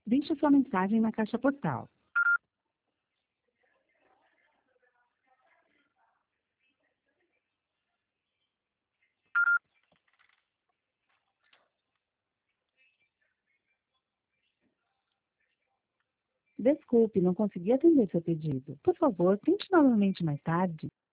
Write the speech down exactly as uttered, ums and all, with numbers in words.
Deixe sua mensagem na caixa postal. Desculpe, não consegui atender seu pedido. Por favor, tente novamente mais tarde.